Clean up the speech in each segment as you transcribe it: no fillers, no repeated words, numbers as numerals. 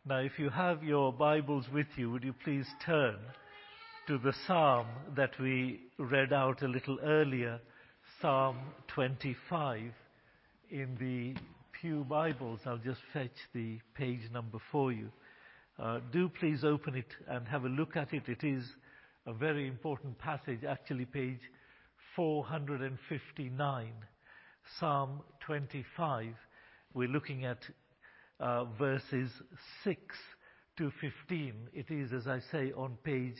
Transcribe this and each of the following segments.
Now, if you have your Bibles with you, would you please turn to the psalm that we read out a little earlier, Psalm 25 in the Pew Bibles. I'll just fetch the page number for you. Do please open it and have a look at it. It is a very important passage, actually page 459, Psalm 25. We're looking at verses 6 to 15. It is, as I say, on page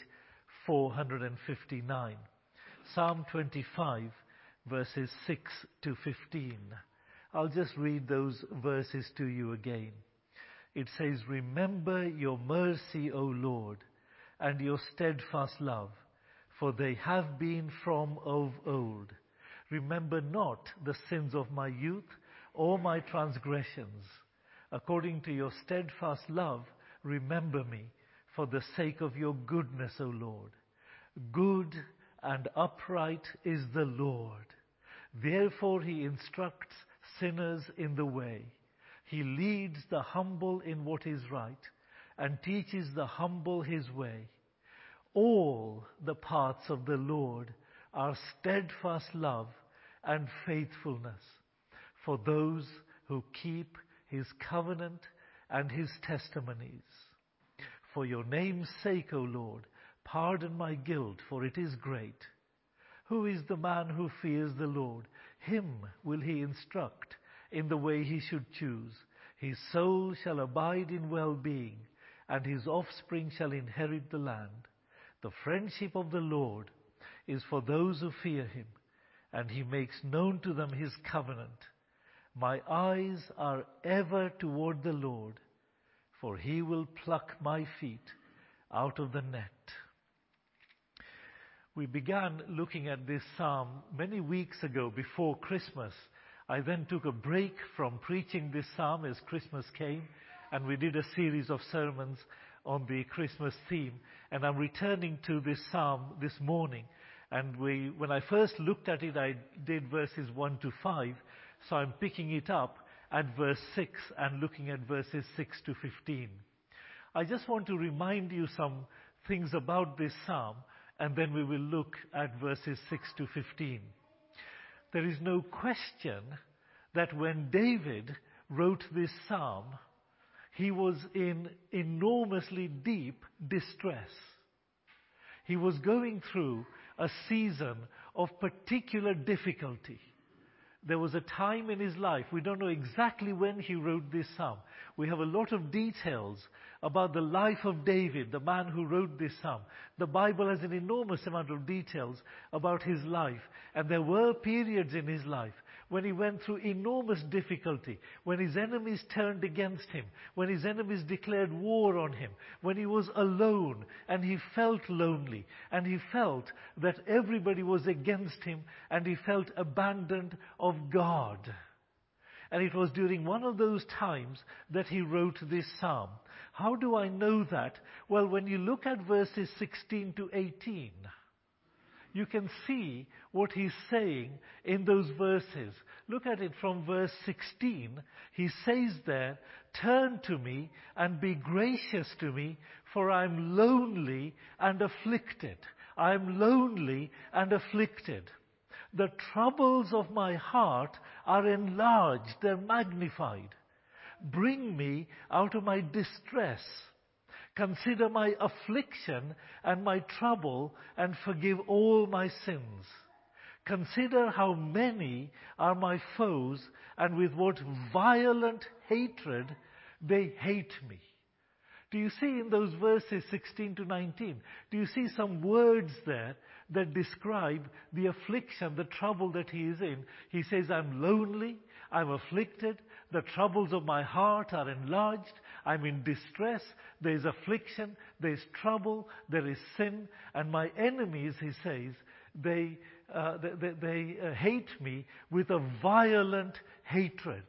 459. Psalm 25, verses 6 to 15. I'll just read those verses to you again. It says, "Remember your mercy, O Lord, and your steadfast love, for they have been from of old. Remember not the sins of my youth or my transgressions. According to your steadfast love, remember me, for the sake of your goodness, O Lord. Good and upright is the Lord. Therefore he instructs sinners in the way. He leads the humble in what is right, and teaches the humble his way. All the paths of the Lord are steadfast love and faithfulness for those who keep his covenant and his testimonies. For your name's sake, O Lord, pardon my guilt, for it is great. Who is the man who fears the Lord? Him will he instruct in the way he should choose. His soul shall abide in well-being, and his offspring shall inherit the land. The friendship of the Lord is for those who fear him, and he makes known to them his covenant. My eyes are ever toward the Lord, for he will pluck my feet out of the net." We began looking at this psalm many weeks ago before Christmas. I then took a break from preaching this psalm as Christmas came, and we did a series of sermons on the Christmas theme. And I'm returning to this psalm this morning. And when I first looked at it, I did verses 1 to 5. So I'm picking it up at verse 6 and looking at verses 6 to 15. I just want to remind you some things about this psalm, and then we will look at verses 6 to 15. There is no question that when David wrote this psalm, he was in enormously deep distress. He was going through a season of particular difficulty. There was a time in his life, we don't know exactly when he wrote this psalm. We have a lot of details about the life of David, the man who wrote this psalm. The Bible has an enormous amount of details about his life. And there were periods in his life when he went through enormous difficulty, when his enemies turned against him, when his enemies declared war on him, when he was alone and he felt lonely, and he felt that everybody was against him, and he felt abandoned of God. And it was during one of those times that he wrote this psalm. How do I know that? Well, when you look at verses 16 to 18, you can see what he's saying in those verses. Look at it from verse 16. He says there, "Turn to me and be gracious to me, for I'm lonely and afflicted." I'm lonely and afflicted. The troubles of my heart are enlarged, they're magnified. Bring me out of my distress. Consider my affliction and my trouble, and forgive all my sins. Consider how many are my foes, and with what violent hatred they hate me. Do you see in those verses 16 to 19, do you see some words there that describe the affliction, the trouble that he is in? He says, I'm lonely, I'm afflicted, the troubles of my heart are enlarged, I'm in distress, there is affliction, there is trouble, there is sin, and my enemies, he says, they hate me with a violent hatred.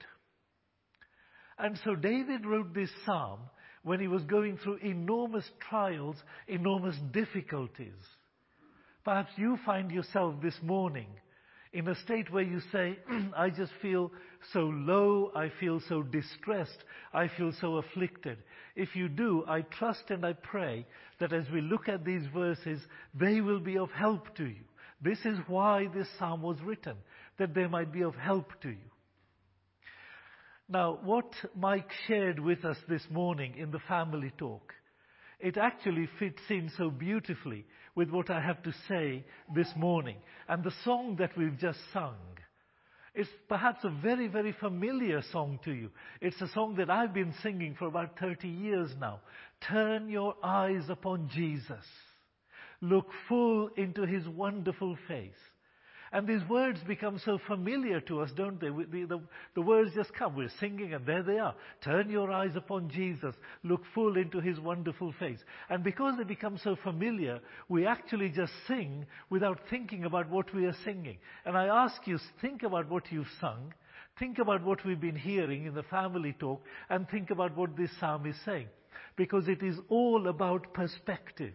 And so David wrote this psalm when he was going through enormous trials, enormous difficulties. Perhaps you find yourself this morning In a state where you say, I just feel so low, I feel so distressed, I feel so afflicted. If you do, I trust and I pray that as we look at these verses, they will be of help to you. This is why this psalm was written, that they might be of help to you. Now, what Mike shared with us this morning in the family talk, it actually fits in so beautifully with what I have to say this morning. And the song that we've just sung is perhaps a very, very familiar song to you. It's a song that I've been singing for about 30 years now. Turn your eyes upon Jesus. Look full into his wonderful face. And these words become so familiar to us, don't they? The words just come. We're singing and there they are. Turn your eyes upon Jesus. Look full into his wonderful face. And because they become so familiar, we actually just sing without thinking about what we are singing. And I ask you, think about what you've sung. Think about what we've been hearing in the family talk. And think about what this psalm is saying. Because it is all about perspective.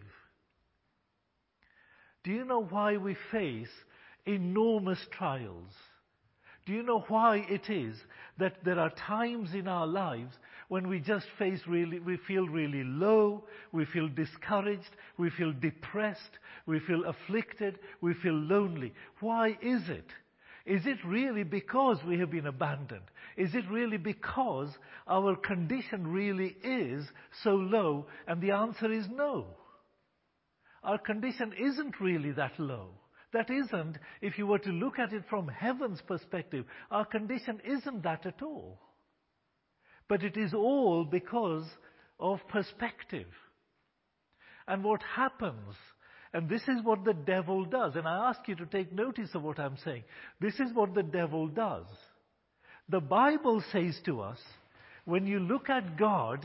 Do you know why we face enormous trials? Do you know why it is that there are times in our lives when we feel really low, we feel discouraged, we feel depressed, we feel afflicted, we feel lonely? Why is it? Is it really because we have been abandoned? Is it really because our condition really is so low? And the answer is no. Our condition isn't really that low. That isn't, if you were to look at it from heaven's perspective, our condition isn't that at all. But it is all because of perspective. And what happens, and this is what the devil does, and I ask you to take notice of what I'm saying. This is what the devil does. The Bible says to us, when you look at God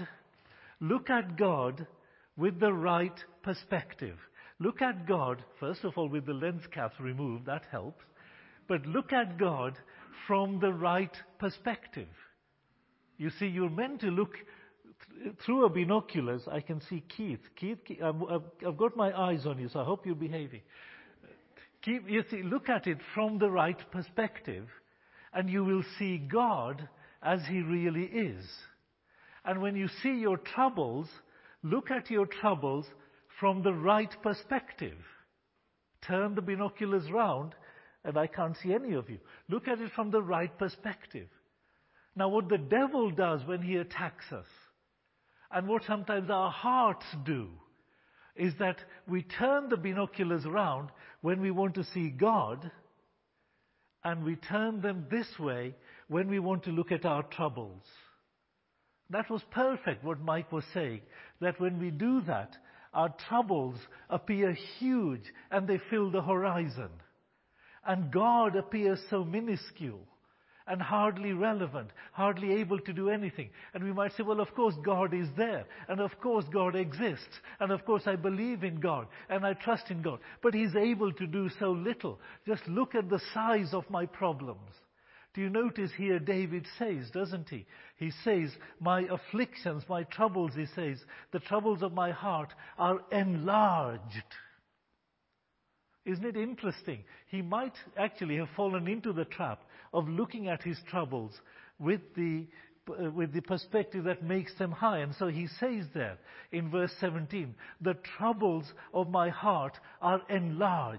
with the right perspective. Look at God, first of all, with the lens caps removed, that helps. But look at God from the right perspective. You see, you're meant to look through a binoculars. I can see Keith. Keith, I've got my eyes on you, so I hope you're behaving. You see, look at it from the right perspective, and you will see God as he really is. And when you see your troubles, look at your troubles from the right perspective. Turn the binoculars round, and I can't see any of you. Look at it from the right perspective. Now, what the devil does when he attacks us, and what sometimes our hearts do, is that we turn the binoculars round when we want to see God, and we turn them this way when we want to look at our troubles. That was perfect, what Mike was saying, that when we do that, our troubles appear huge and they fill the horizon. And God appears so minuscule and hardly relevant, hardly able to do anything. And we might say, well, of course God is there. And of course God exists. And of course I believe in God and I trust in God. But he's able to do so little. Just look at the size of my problems. Do you notice here David says, doesn't he? He says, my afflictions, my troubles, he says, the troubles of my heart are enlarged. Isn't it interesting? He might actually have fallen into the trap of looking at his troubles with the perspective that makes them high. And so he says there in verse 17, the troubles of my heart are enlarged.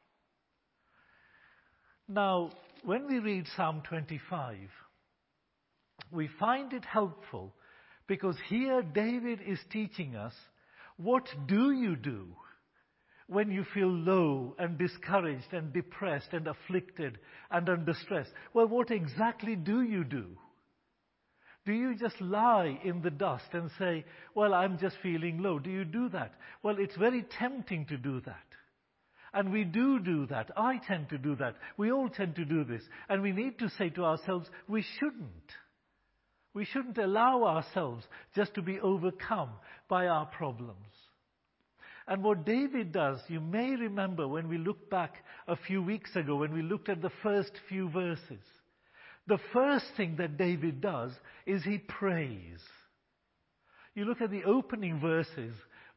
Now, when we read Psalm 25, we find it helpful because here David is teaching us, what do you do when you feel low and discouraged and depressed and afflicted and under stress? Well, what exactly do you do? Do you just lie in the dust and say, well, I'm just feeling low? Do you do that? Well, it's very tempting to do that. And we do that. I tend to do that. We all tend to do this. And we need to say to ourselves, we shouldn't. We shouldn't allow ourselves just to be overcome by our problems. And what David does, you may remember when we looked back a few weeks ago, when we looked at the first few verses. The first thing that David does is he prays. You look at the opening verses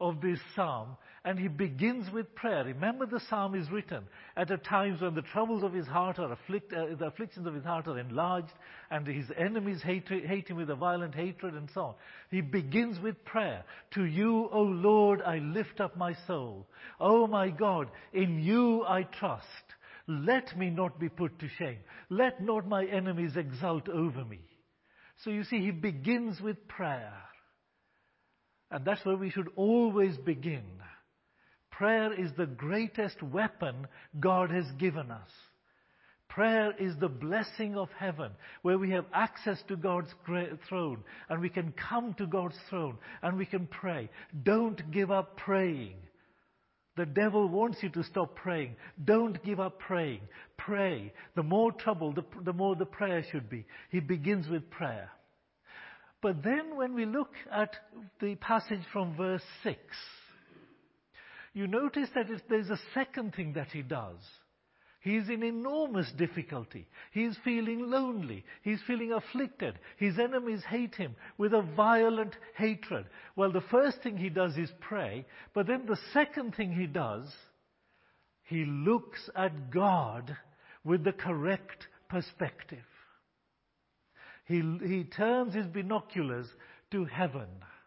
of this psalm, and he begins with prayer. Remember, the psalm is written at a time when the troubles of his heart are the afflictions of his heart are enlarged, and his enemies hate him with a violent hatred, and so on. He begins with prayer. To you, O Lord, I lift up my soul. O my God, in you I trust. Let me not be put to shame. Let not my enemies exult over me. So you see, he begins with prayer. And that's where we should always begin. Prayer is the greatest weapon God has given us. Prayer is the blessing of heaven, where we have access to God's throne, and we can come to God's throne, and we can pray. Don't give up praying. The devil wants you to stop praying. Don't give up praying. Pray. The more trouble, the more the prayer should be. He begins with prayer. But then when we look at the passage from verse 6, you notice that there's a second thing that he does. He's in enormous difficulty. He's feeling lonely. He's feeling afflicted. His enemies hate him with a violent hatred. Well, the first thing he does is pray. But then the second thing he does, he looks at God with the correct perspective. He turns his binoculars to heaven.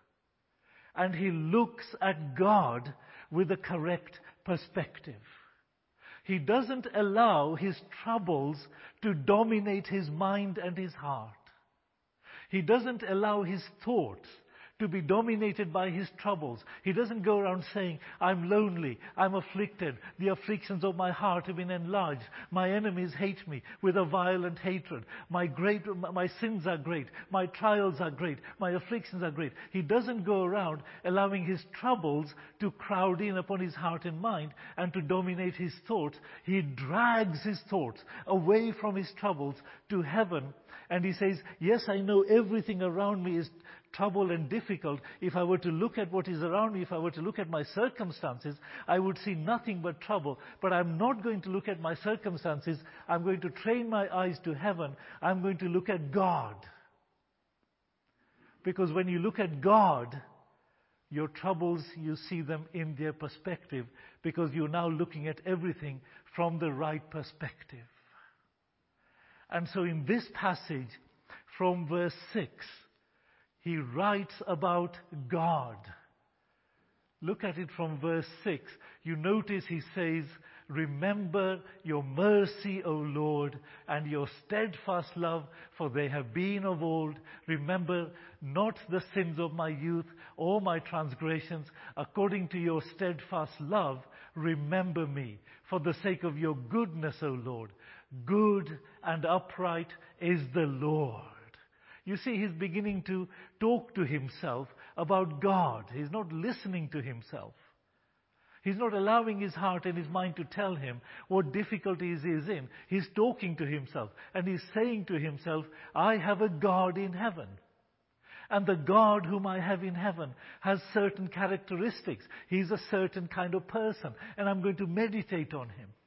And he looks at God with the correct perspective. He doesn't allow his troubles to dominate his mind and his heart. He doesn't allow his thoughts to be dominated by his troubles. He doesn't go around saying, I'm lonely, I'm afflicted, the afflictions of my heart have been enlarged, my enemies hate me with a violent hatred, my sins are great, my trials are great, my afflictions are great. He doesn't go around allowing his troubles to crowd in upon his heart and mind and to dominate his thoughts. He drags his thoughts away from his troubles to heaven, and he says, yes, I know everything around me is trouble and difficult. If I were to look at what is around me, if I were to look at my circumstances, I would see nothing but trouble. But I'm not going to look at my circumstances. I'm going to train my eyes to heaven. I'm going to look at God. Because when you look at God, your troubles, you see them in their perspective, because you're now looking at everything from the right perspective. And so in this passage, from verse 6, he writes about God. Look at it from verse 6. You notice he says, remember your mercy, O Lord, and your steadfast love, for they have been of old. Remember not the sins of my youth or my transgressions. According to your steadfast love, remember me, for the sake of your goodness, O Lord. Good and upright is the Lord. You see, he's beginning to talk to himself about God. He's not listening to himself. He's not allowing his heart and his mind to tell him what difficulties he is in. He's talking to himself, and he's saying to himself, I have a God in heaven. And the God whom I have in heaven has certain characteristics. He's a certain kind of person, and I'm going to meditate on him.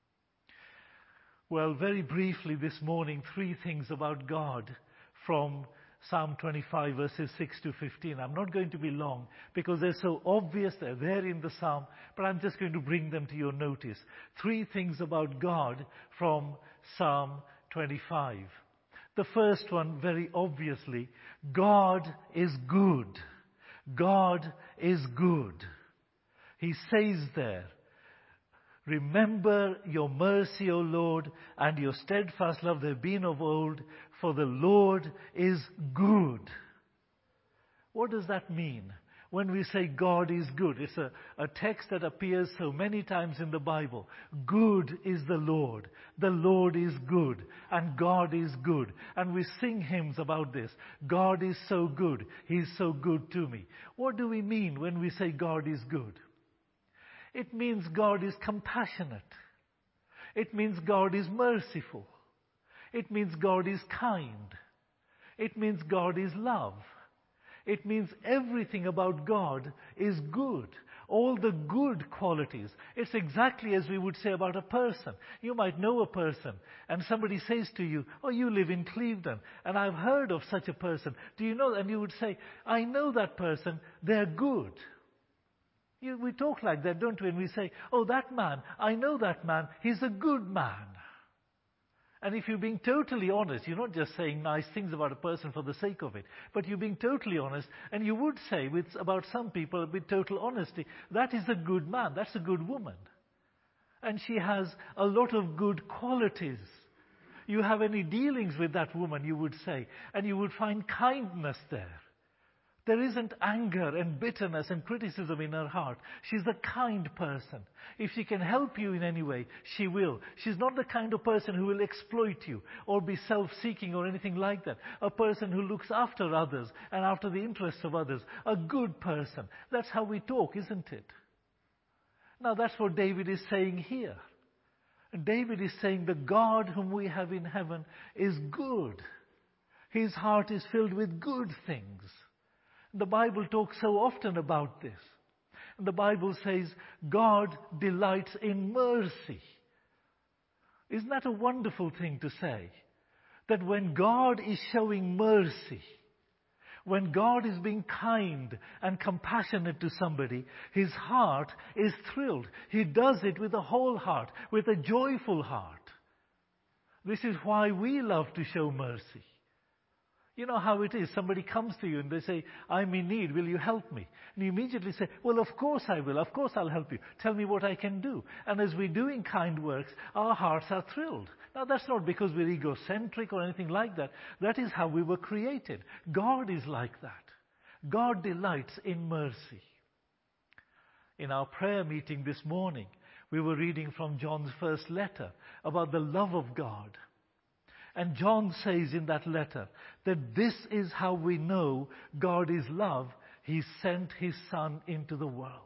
Well, very briefly this morning, 3 things about God from Psalm 25, verses 6 to 15. I'm not going to be long because they're so obvious, they're there in the Psalm, but I'm just going to bring them to your notice. 3 things about God from Psalm 25. The first one, very obviously, God is good. God is good. He says there, remember your mercy, O Lord, and your steadfast love, they've been of old, for the Lord is good. What does that mean? When we say God is good, it's a text that appears so many times in the Bible. Good is the Lord. The Lord is good, and God is good. And we sing hymns about this. God is so good. He's so good to me. What do we mean when we say God is good? It means God is compassionate. It means God is merciful. It means God is kind. It means God is love. It means everything about God is good. All the good qualities. It's exactly as we would say about a person. You might know a person, and somebody says to you, oh, you live in Clevedon, and I've heard of such a person. Do you know? And you would say, I know that person. They're good. We talk like that, don't we? And we say, oh, that man, I know that man, he's a good man. And if you're being totally honest, you're not just saying nice things about a person for the sake of it, but you're being totally honest, and you would say about some people with total honesty, that is a good man, that's a good woman. And she has a lot of good qualities. You have any dealings with that woman, you would say, and you would find kindness there. There isn't anger and bitterness and criticism in her heart. She's a kind person. If she can help you in any way, she will. She's not the kind of person who will exploit you or be self-seeking or anything like that. A person who looks after others and after the interests of others. A good person. That's how we talk, isn't it? Now that's what David is saying here. And David is saying the God whom we have in heaven is good. His heart is filled with good things. The Bible talks so often about this. And the Bible says God delights in mercy. Isn't that a wonderful thing to say? That when God is showing mercy, when God is being kind and compassionate to somebody, His heart is thrilled. He does it with a whole heart, with a joyful heart. This is why we love to show mercy. You know how it is. Somebody comes to you and they say, I'm in need, will you help me? And you immediately say, well, of course I will. Of course I'll help you. Tell me what I can do. And as we're doing kind works, our hearts are thrilled. Now that's not because we're egocentric or anything like that. That is how we were created. God is like that. God delights in mercy. In our prayer meeting this morning, we were reading from John's first letter about the love of God. And John says in that letter that this is how we know God is love. He sent His Son into the world.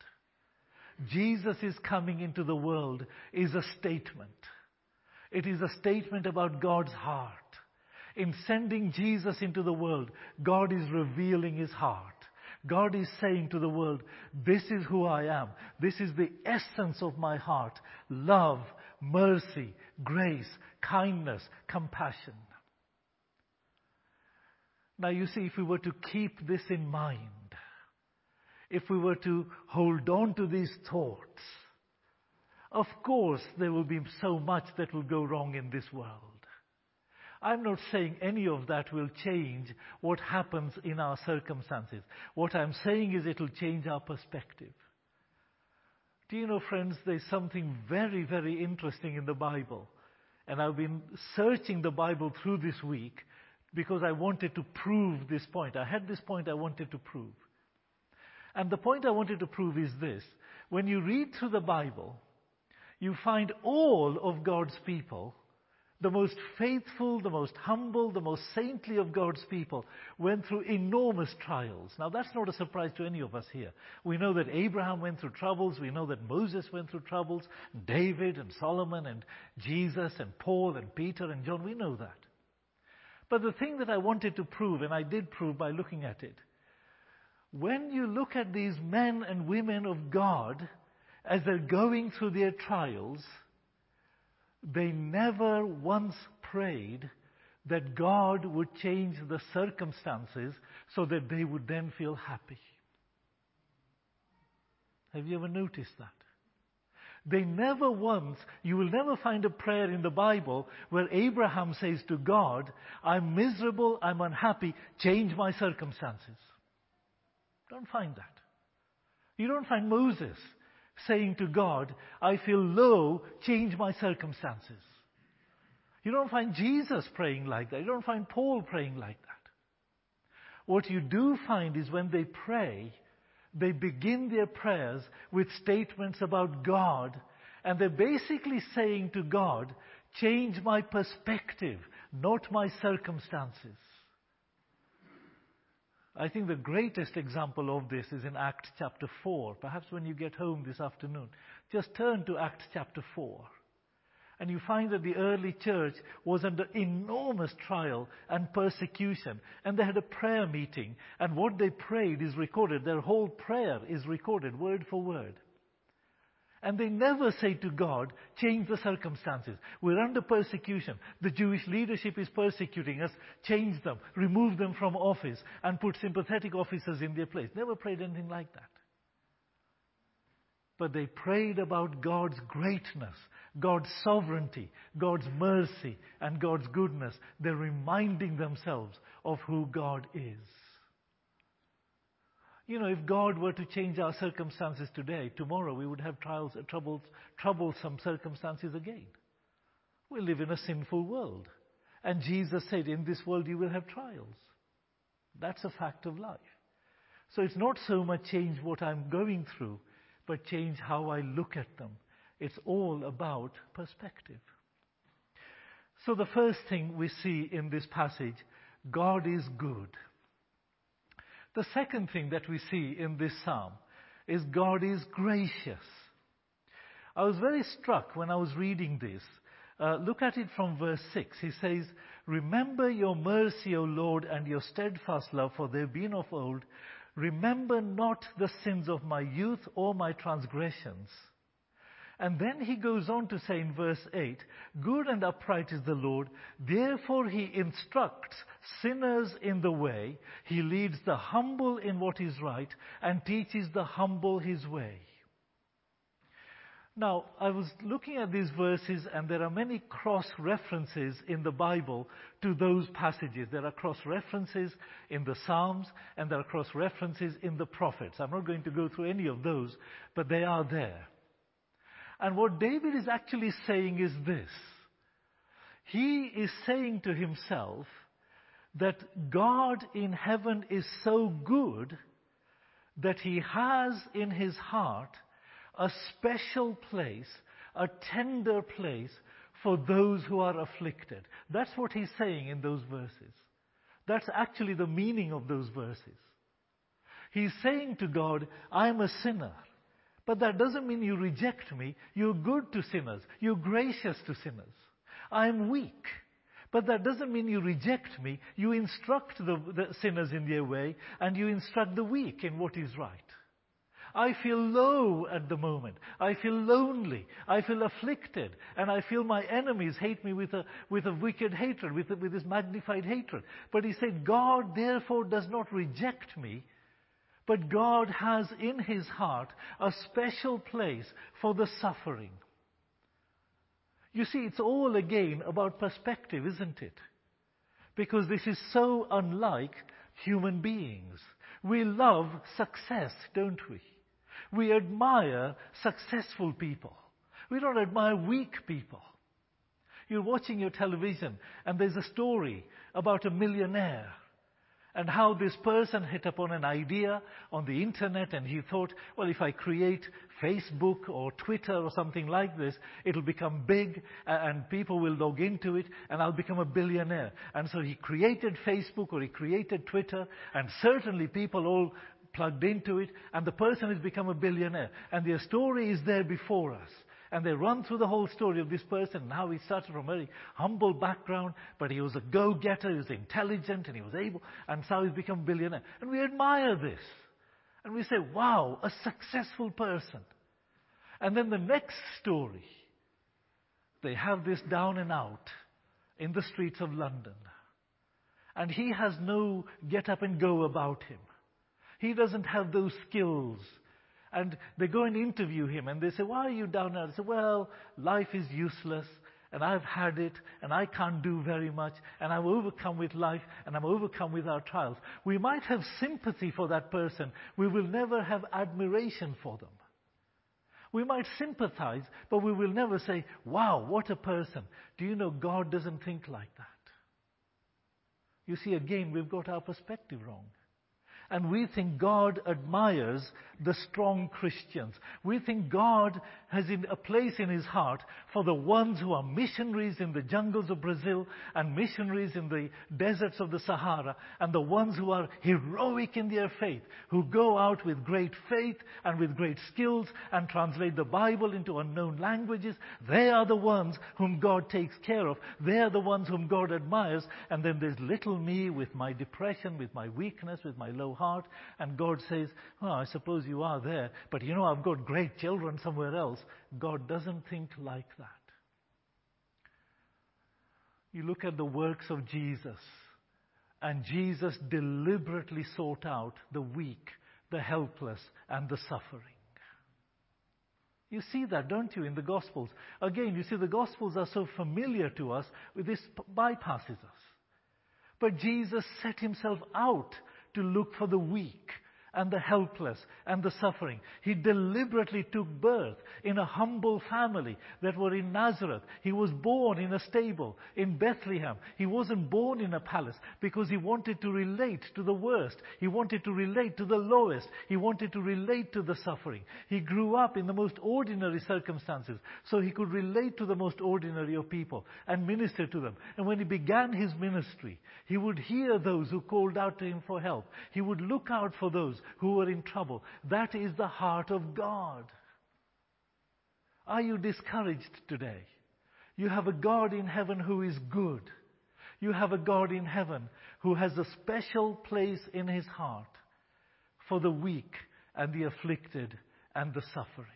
Jesus is coming into the world is a statement. It is a statement about God's heart. In sending Jesus into the world, God is revealing His heart. God is saying to the world, this is who I am. This is the essence of my heart. Love, mercy, grace, kindness, compassion. Now you see, if we were to keep this in mind, if we were to hold on to these thoughts, of course there will be so much that will go wrong in this world. I'm not saying any of that will change what happens in our circumstances. What I'm saying is it will change our perspective. Do you know, friends, there's something very, very interesting in the Bible. And I've been searching the Bible through this week because I wanted to prove this point. I had this point I wanted to prove. And the point I wanted to prove is this. When you read through the Bible, you find all of God's people, the most faithful, the most humble, the most saintly of God's people, went through enormous trials. Now that's not a surprise to any of us here. We know that Abraham went through troubles. We know that Moses went through troubles. David and Solomon and Jesus and Paul and Peter and John. We know that. But the thing that I wanted to prove, and I did prove by looking at it, when you look at these men and women of God as they're going through their trials, they never once prayed that God would change the circumstances so that they would then feel happy. Have you ever noticed that? They never once, you will never find a prayer in the Bible where Abraham says to God, I'm miserable, I'm unhappy, change my circumstances. Don't find that. You don't find Moses saying to God, I feel low, change my circumstances. You don't find Jesus praying like that. You don't find Paul praying like that. What you do find is when they pray, they begin their prayers with statements about God, and they're basically saying to God, change my perspective, not my circumstances. I think the greatest example of this is in Acts chapter 4. Perhaps when you get home this afternoon, just turn to Acts chapter 4. And you find that the early church was under enormous trial and persecution. And they had a prayer meeting. And what they prayed is recorded. Their whole prayer is recorded, word for word. And they never say to God, change the circumstances. We're under persecution. The Jewish leadership is persecuting us. Change them. Remove them from office. And put sympathetic officers in their place. Never prayed anything like that. but they prayed about God's greatness, God's sovereignty, God's mercy, and God's goodness. They're reminding themselves of who God is. You know, if God were to change our circumstances today, tomorrow we would have troublesome circumstances again. We live in a sinful world. And Jesus said, in this world you will have trials. That's a fact of life. So it's not so much change what I'm going through, but change how I look at them. It's all about perspective. So the first thing we see in this passage, God is good. The second thing that we see in this psalm is God is gracious. I was very struck when I was reading this. Look at it from verse 6. He says, "Remember your mercy, O Lord, and your steadfast love, for they have been of old. Remember not the sins of my youth or my transgressions." And then he goes on to say in verse 8, "Good and upright is the Lord, therefore he instructs sinners in the way. He leads the humble in what is right and teaches the humble his way." Now, I was looking at these verses, and there are many cross-references in the Bible to those passages. There are cross-references in the Psalms, and there are cross-references in the prophets. I'm not going to go through any of those, but they are there. And what David is actually saying is this. He is saying to himself that God in heaven is so good that he has in his heart a special place, a tender place for those who are afflicted. That's what he's saying in those verses. That's actually the meaning of those verses. He's saying to God, I'm a sinner. But that doesn't mean you reject me. You're good to sinners. You're gracious to sinners. I'm weak. But that doesn't mean you reject me. You instruct the sinners in their way, and you instruct the weak in what is right. I feel low at the moment. I feel lonely. I feel afflicted. And I feel my enemies hate me with a wicked hatred, with this magnified hatred. But he said, God therefore does not reject me, but God has in his heart a special place for the suffering. You see, it's all again about perspective, isn't it? Because this is so unlike human beings. We love success, don't we? We admire successful people. We don't admire weak people. You're watching your television and there's a story about a millionaire and how this person hit upon an idea on the internet, and he thought, well, if I create Facebook or Twitter or something like this, it'll become big and people will log into it and I'll become a billionaire. And so he created Facebook or he created Twitter, and certainly people all plugged into it, and the person has become a billionaire. And their story is there before us. And they run through the whole story of this person and how he started from a very humble background, but he was a go-getter, he was intelligent, and he was able, and so he's become a billionaire. And we admire this. And we say, wow, a successful person. And then the next story, they have this down and out in the streets of London. And he has no get up and go about him. He doesn't have those skills. And they go and interview him, and they say, why are you down there? I say, well, life is useless, and I've had it, and I can't do very much, and I'm overcome with life, and I'm overcome with our trials. We might have sympathy for that person. We will never have admiration for them. We might sympathize, but we will never say, wow, what a person. Do you know God doesn't think like that? You see, again, we've got our perspective wrong. And we think God admires the strong Christians. We think God has a place in his heart for the ones who are missionaries in the jungles of Brazil and missionaries in the deserts of the Sahara, and the ones who are heroic in their faith, who go out with great faith and with great skills and translate the Bible into unknown languages. They are the ones whom God takes care of. They are the ones whom God admires. And then there's little me with my depression, with my weakness, with my low heart, and God says, oh, I suppose you are there, but you know, I've got great children somewhere else. God doesn't think like that. You look at the works of Jesus, and Jesus deliberately sought out the weak, the helpless, and the suffering. You see that, don't you, in the Gospels? Again, you see the Gospels are so familiar to us, with this bypasses us. But Jesus set himself out to look for the weak and the helpless and the suffering. He deliberately took birth in a humble family that were in Nazareth. He was born in a stable in Bethlehem. He wasn't born in a palace because he wanted to relate to the worst. He wanted to relate to the lowest. He wanted to relate to the suffering. He grew up in the most ordinary circumstances so he could relate to the most ordinary of people and minister to them. And when he began his ministry, he would hear those who called out to him for help. He would look out for those who were in trouble. That is the heart of God. Are you discouraged today? You have a God in heaven who is good. You have a God in heaven who has a special place in his heart for the weak and the afflicted and the suffering.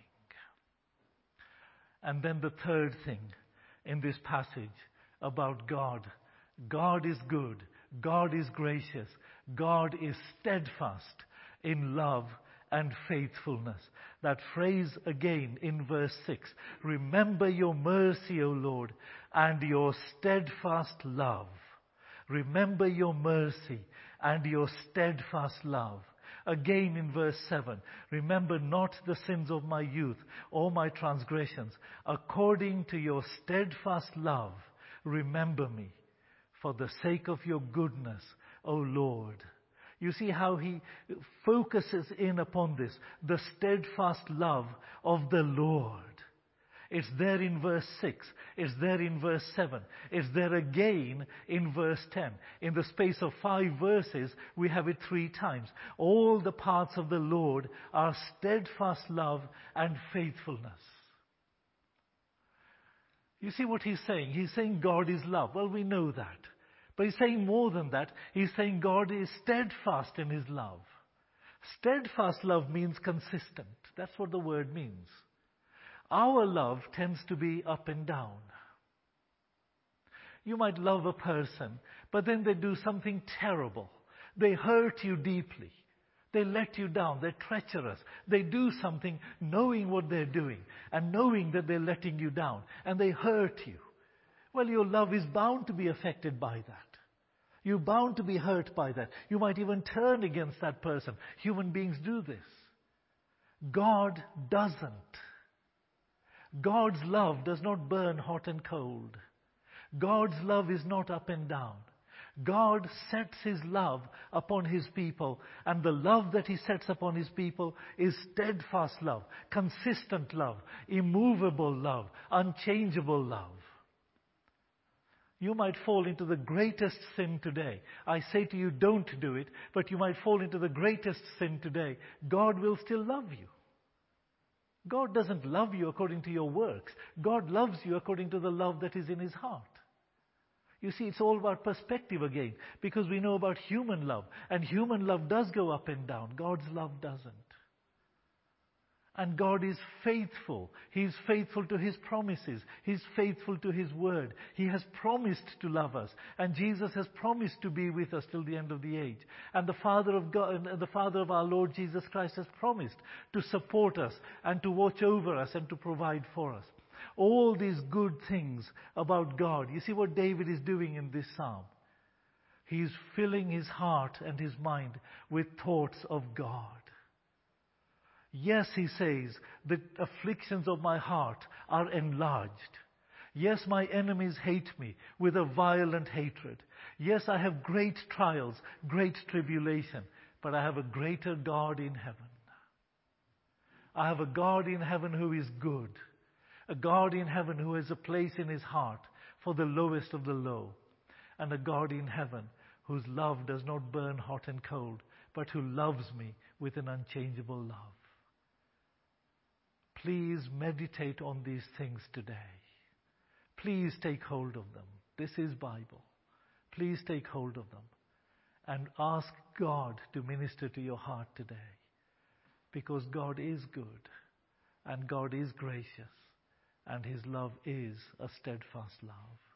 And then the third thing in this passage about God. God is good. God is gracious. God is steadfast in love and faithfulness. That phrase again in verse 6. Remember your mercy, O Lord, and your steadfast love. Remember your mercy and your steadfast love. Again in verse 7. Remember not the sins of my youth or my transgressions. According to your steadfast love, remember me for the sake of your goodness, O Lord. You see how he focuses in upon this, the steadfast love of the Lord. It's there in verse 6. It's there in verse 7. It's there again in verse 10. In the space of 5 verses, we have it 3 times. All the paths of the Lord are steadfast love and faithfulness. You see what he's saying? He's saying God is love. Well, we know that. But he's saying more than that. He's saying God is steadfast in his love. Steadfast love means consistent. That's what the word means. Our love tends to be up and down. You might love a person, but then they do something terrible. They hurt you deeply. They let you down. They're treacherous. They do something knowing what they're doing and knowing that they're letting you down, and they hurt you. Well, your love is bound to be affected by that. You're bound to be hurt by that. You might even turn against that person. Human beings do this. God doesn't. God's love does not burn hot and cold. God's love is not up and down. God sets his love upon his people, and the love that he sets upon his people is steadfast love, consistent love, immovable love, unchangeable love. You might fall into the greatest sin today. I say to you, don't do it, but you might fall into the greatest sin today. God will still love you. God doesn't love you according to your works. God loves you according to the love that is in his heart. You see, it's all about perspective again, because we know about human love, and human love does go up and down. God's love doesn't. And God is faithful. He's faithful to his promises. He's faithful to his word. He has promised to love us. And Jesus has promised to be with us till the end of the age. And the Father of God, and the Father of our Lord Jesus Christ has promised to support us and to watch over us and to provide for us. All these good things about God. You see what David is doing in this psalm? He's filling his heart and his mind with thoughts of God. Yes, he says, the afflictions of my heart are enlarged. Yes, my enemies hate me with a violent hatred. Yes, I have great trials, great tribulation, but I have a greater God in heaven. I have a God in heaven who is good. A God in heaven who has a place in his heart for the lowest of the low. And a God in heaven whose love does not burn hot and cold, but who loves me with an unchangeable love. Please meditate on these things today. Please take hold of them. This is Bible. Please take hold of them and ask God to minister to your heart today, because God is good and God is gracious and his love is a steadfast love.